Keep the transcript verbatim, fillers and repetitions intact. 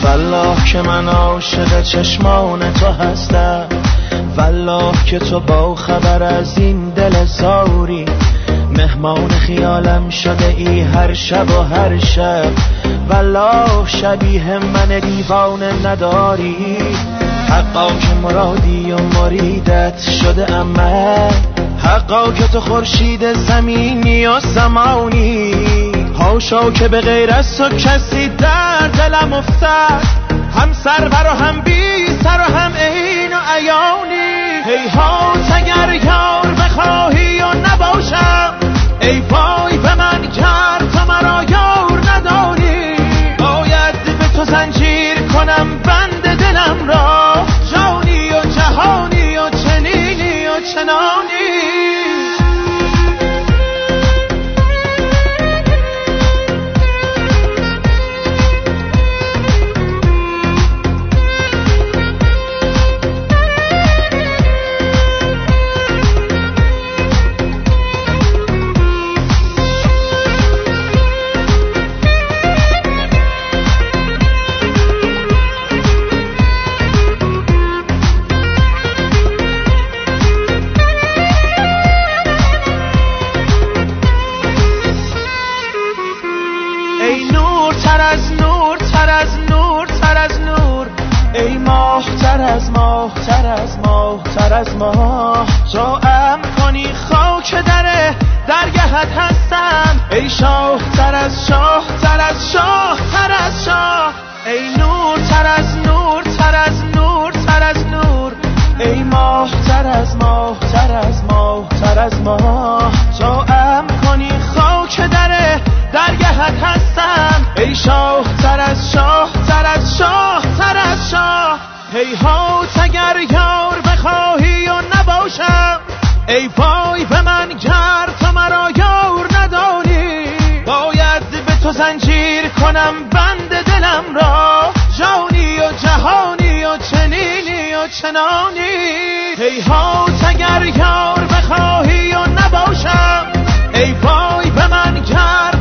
والله که من عاشق چشمان تو هستم، والله که تو با خبر از این دل زاری، مهمان خیالم شده ای هر شب و هر شب، والله شبیه من دیوانه نداری. حقا که مرادی و مریدت شده امه، حقا که تو خورشید زمینی و زمانی، هاشا که به غیر از تو کسی در دلم افتد، هم سرور و هم بی سر و هم عین و عیانی. هیهات اگر یار بخواهی و نباشم، ای وای به من گر تو مرا یار نداری، باید به تو زنجیر کنم بند دلم را، جانی و جهانی و چنینی و چنانی. ای نور تر از نور تر از نور تر از نور، ای ماه تر از ماه تر از ماه تر از ماه، جاام کنی خاک در درگهت هستم، ای شاه تر از شاه تر از شاه تر از شاه. ای نور تر از نور تر از نور تر از نور، ای ماه تر از ماه تر از ماه تر از ماه، جاام کنی خاک در درگهت هستم، ای شاه تر از شاه تر از شاه تر از شاه. هیهات اگر یار بخواهی و نباشم، ای وای به من گر تو مرا یار نداری، باید به تو زنجیر کنم بند دلم را، جانی و جهانی و چنینی و چنانی. هیهات اگر یار بخواهی و نباشم، ای وای به من گر